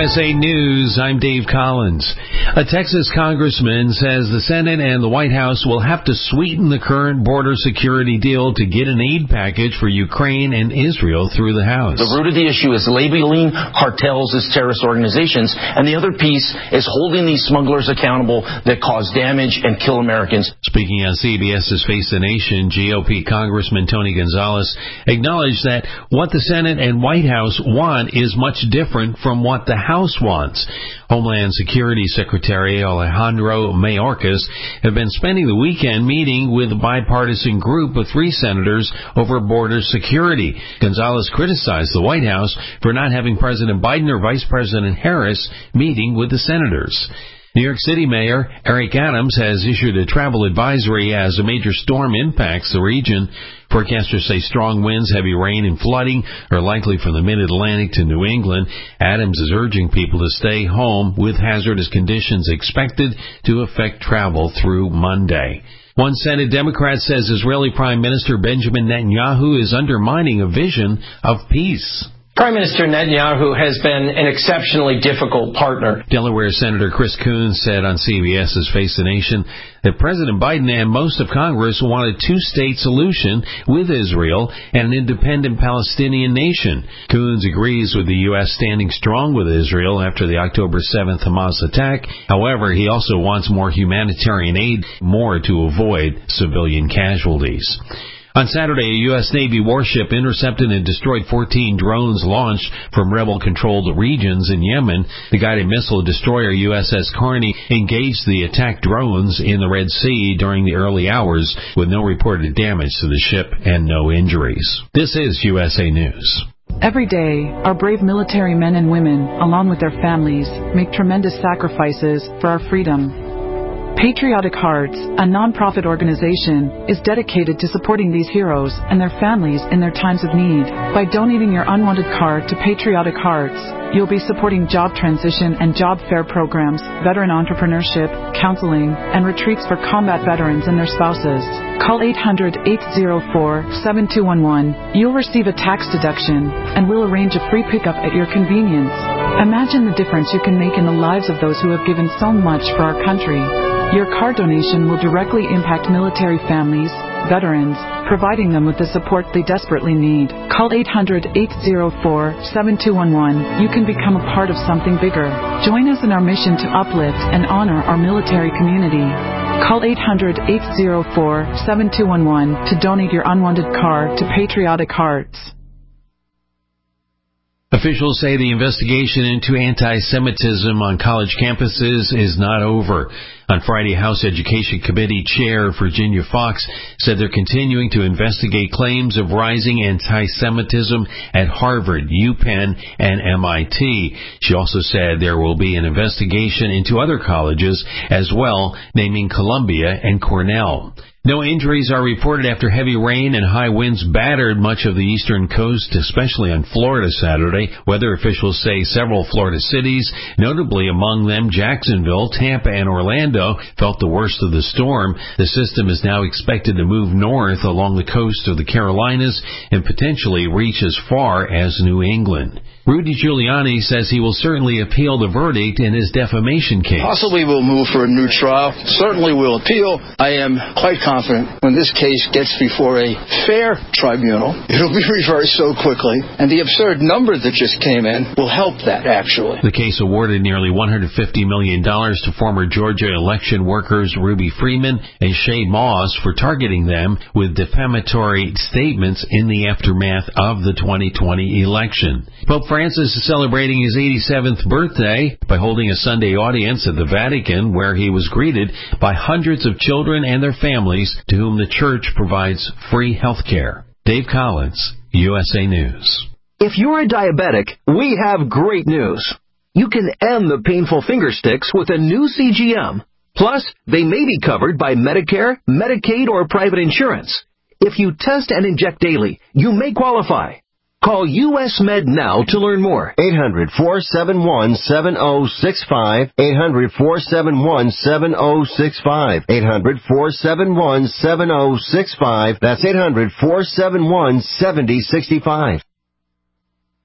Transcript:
USA News, I'm Dave Collins. A Texas congressman says the Senate and the White House will have to sweeten the current border security deal to get an aid package for Ukraine and Israel through the House. The root of the issue is labeling cartels as terrorist organizations, and the other piece is holding these smugglers accountable that cause damage and kill Americans. Speaking on CBS's Face the Nation, GOP Congressman Tony Gonzalez acknowledged that what the Senate and White House want is much different from what the House wants. Homeland Security Secretary Alejandro Mayorkas have been spending the weekend meeting with a bipartisan group of 3 senators over border security. Gonzalez criticized the White House for not having President Biden or Vice President Harris meeting with the senators. New York City Mayor Eric Adams has issued a travel advisory as a major storm impacts the region. Forecasters say strong winds, heavy rain, and flooding are likely from the mid-Atlantic to New England. Adams is urging people to stay home with hazardous conditions expected to affect travel through Monday. One Senate Democrat says Israeli Prime Minister Benjamin Netanyahu is undermining a vision of peace. Prime Minister Netanyahu has been an exceptionally difficult partner. Delaware Senator Chris Coons said on CBS's Face the Nation that President Biden and most of Congress want a 2-state solution with Israel and an independent Palestinian nation. Coons agrees with the U.S. standing strong with Israel after the October 7th Hamas attack. However, he also wants more humanitarian aid, more to avoid civilian casualties. On Saturday, a U.S. Navy warship intercepted and destroyed 14 drones launched from rebel-controlled regions in Yemen. The guided missile destroyer USS Carney engaged the attacked drones in the Red Sea during the early hours with no reported damage to the ship and no injuries. This is USA News. Every day, our brave military men and women, along with their families, make tremendous sacrifices for our freedom. Patriotic Hearts, a non-profit organization, is dedicated to supporting these heroes and their families in their times of need. By donating your unwanted card to Patriotic Hearts, you'll be supporting job transition and job fair programs, veteran entrepreneurship, counseling, and retreats for combat veterans and their spouses. Call 800-804-7211. You'll receive a tax deduction, and we'll arrange a free pickup at your convenience. Imagine the difference you can make in the lives of those who have given so much for our country. Your card donation will directly impact military families, veterans, providing them with the support they desperately need. Call 800-804-7211. You can become a part of something bigger. Join us in our mission to uplift and honor our military community. Call 800-804-7211 to donate your unwanted card to Patriotic Hearts. Officials say the investigation into anti-Semitism on college campuses is not over. On Friday, House Education Committee Chair Virginia Fox said they're continuing to investigate claims of rising anti-Semitism at Harvard, UPenn, and MIT. She also said there will be an investigation into other colleges as well, naming Columbia and Cornell. No injuries are reported after heavy rain and high winds battered much of the eastern coast, especially on Florida Saturday. Weather officials say several Florida cities, notably among them Jacksonville, Tampa, and Orlando, felt the worst of the storm. The system is now expected to move north along the coast of the Carolinas and potentially reach as far as New England. Rudy Giuliani says he will certainly appeal the verdict in his defamation case. Possibly will move for a new trial. Certainly will appeal. I am quite confident when this case gets before a fair tribunal, it'll be reversed so quickly, and the absurd number that just came in will help that, actually. The case awarded nearly $150 million to former Georgia election workers Ruby Freeman and Shay Moss for targeting them with defamatory statements in the aftermath of the 2020 election. Pope Francis is celebrating his 87th birthday by holding a Sunday audience at the Vatican where he was greeted by hundreds of children and their families to whom the church provides free health care. Dave Collins, USA News. If you're a diabetic, we have great news. You can end the painful finger sticks with a new CGM. Plus, they may be covered by Medicare, Medicaid, or private insurance. If you test and inject daily, you may qualify. Call US Med now to learn more. 800-471-7065. 800-471-7065. 800-471-7065. That's 800-471-7065.